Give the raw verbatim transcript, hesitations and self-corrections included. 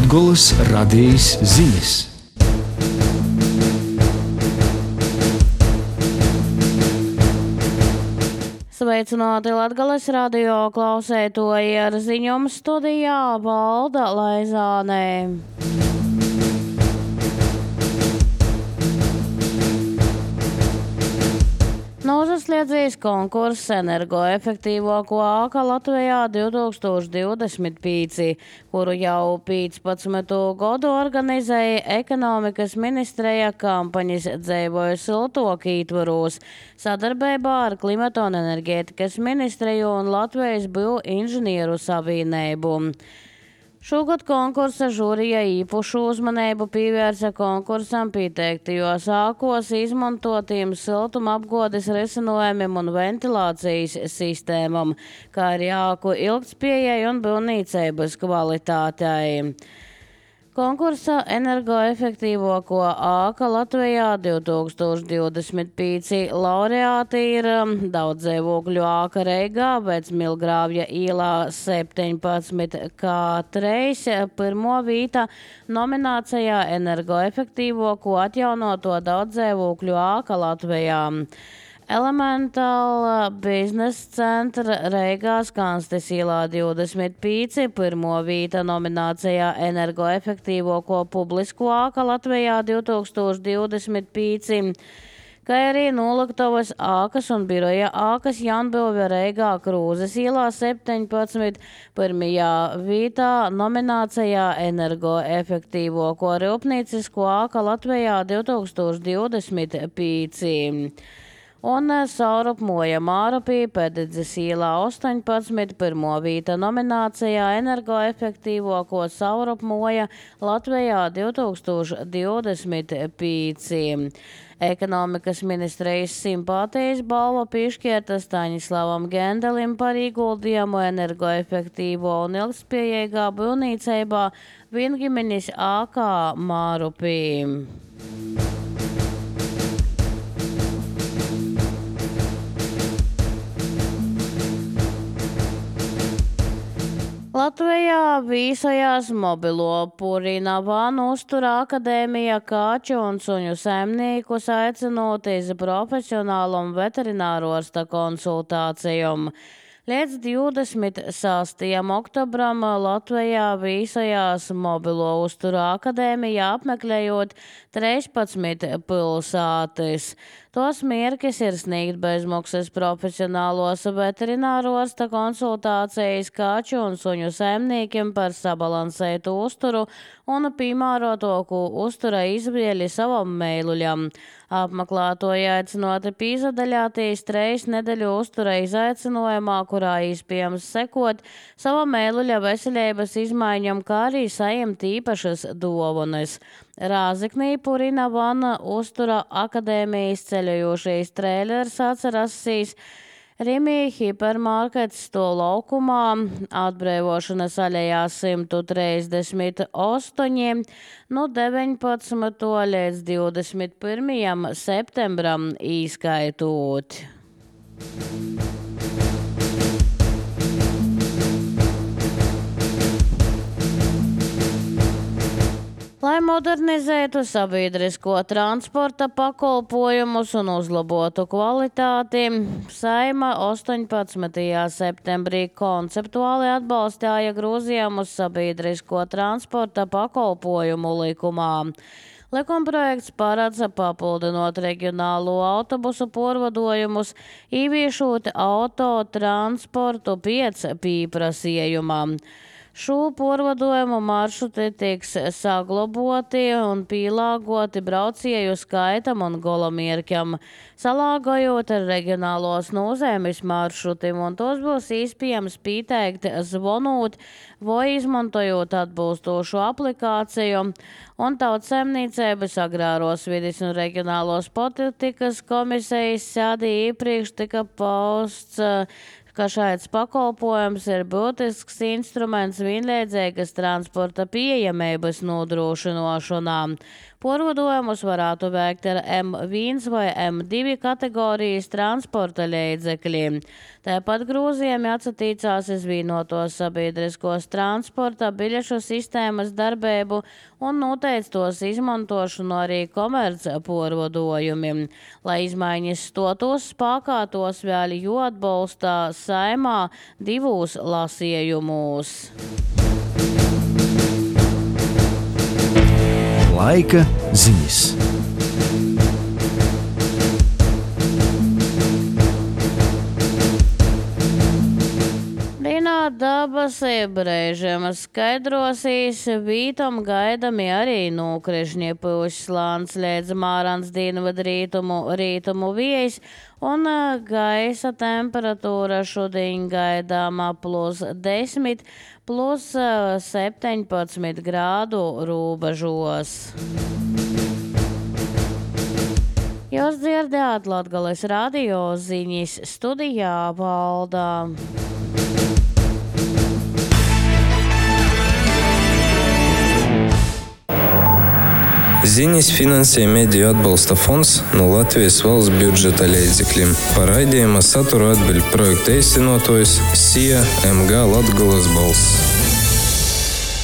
Latgolas radijas ziņas. Sveicināti Latgales radio klausētoji, ar ziņojumu studijā Valda Laizāne. Nozaslēdzīs konkurss energoefektīvāko āka Latvijā divtūkstoš divdesmit pieci, kuru jau piecpadsmitu gadu organizēja ekonomikas ministreja kampaņas Dzeivoju siltoku ietvaros, sadarbībā ar Klimata un enerģētikas ministreju un Latvijas Bioinženieru savienību. Šogad konkursa žūrija īpašu uzmanību pievērsa konkursam pieteiktajos ākos izmantotiem siltumapgādes risinājumiem un ventilācijas sistēmām, kā arī āku ilgtspējai un būvniecības kvalitātei. Konkursa energoefektīvāko āka Latvijā divtūkstoš divdesmit pieci laureāti ir daudz dzīvokļu āka Reigā, Vecmilgrāvja ielā septiņpadsmit kā treis pirmo vīta nominācijā energoefektīvāko atjaunoto daudz dzīvokļu āka Latvijā. Elementāla biznesa centra Reigā Skanstes ielā divdesmit pieci pirmo vīta nominācijā energoefektīvāko publisko āka Latvijā divtūkstoš divdesmit pieci, kā arī Noliktavas ākas un biroja ākas Jaunbilvja Reigā Krūzes ielā septiņpadsmit pirmajā vītā nominācijā energoefektīvāko rūpnīcisko āka Latvijā divtūkstoš divdesmit pieci. Un Saurupmoja Mārupī Pededzes ielā astoņpadsmit pirmo vīta nominācijā energoefektīvāko Saurupmoja Latvijā divtūkstoš divdesmit pieci. Ekonomikas ministrijas simpātijas balva piešķirta Staņislavam Gendelim par ieguldījumu energoefektīvo un ilgtspējīgā būvniecībā Vingiminis ākā Mārupī. Latvijā visajās mobilo Purinavānu uztura akadēmija kaķu un suņu saimniekus aicinot iz profesionālu un veterinārorsta konsultācijām. Līdz divdesmit sastajam oktobram Latvijā visajās mobilo uztura akadēmija apmeklējot trīspadsmit pilsētas. Tos mērķis ir sniegt bezmaksas profesionālos veterinārorsta konsultācijas kaķu un suņu saimniekiem par sabalansētu uzturu un piemērotāku uztura izvēli savam meiluļam. Apmeklētoji aicinoti piedalīties trīs nedēļu uztura izaicinājumā, kurā iespējams sekot sava meiluļa veselības izmaiņām, kā arī saņemt īpašas dāvanas. Rāziknī Purinavāna uztura akadēmijas ceļojošais trēlers atcerasīs Rimī hipermarkets to laukumā, atbrīvošanas aļejā simt trīsdesmit astoņi, no deviņpadsmitā līdz divdesmit pirmajam septembram īskaitot. Lai modernizētu sabiedrisko transporta pakalpojumus un uzlabotu kvalitāti, Saeima astoņpadsmitajā septembrī konceptuāli atbalstīja grozījumus sabiedrisko transporta pakalpojumu likumā. Likumprojekts paredz papildinot reģionālo autobusu pārvadojumus, ieviešot autotransportu pēc pieprasījuma. Šo pārvadojumu maršruti tiks saglaboti un pielāgoti braucēju skaitam un galamērķam, salāgojot ar reģionālos nozīmes maršrutiem, un tos būs iespējams pieteikt zvanot vai izmantojot atbilstošu aplikāciju, un Tautsaimniecības agrāros vides un reģionālos politikas komisijas sēdī iepriekš tika pausts, ka šāds pakalpojums ir būtisks instruments vienlaicīgas transporta pieejamības nodrošināšanā. Porvadojumus varētu veikt ar M viens vai M divi kategorijas transporta līdzekļiem. Tāpat grozījumi atsatīcās izvīnotos sabiedriskos transporta biļešu sistēmas darbību un noteic tos izmantošanu arī komerc porvadojumiem. Lai izmaiņas stotos spēkā, tos vēl jāatbalsta Saeimā divos lasījumos. Laika ziņas. Rīnā dabasī brēžam skaidrosīs, vītam gaidami arī nokrišņie pušs lāns līdz Mārans dienvidu rītumu, rītumu viejas un gaisa temperatūra šodien gaidāmā plus desmit, plus septiņpadsmit grādu robežos. Jūs dzirdējāt Latgales radio ziņas, studijā Valdā. Ziņas finansē Mediju atbalsta fonds no Latvijas valsts budžeta līdzekļiem. Par raidījuma saturu atbild projekta īstenotājs S I A M G Latgales balss.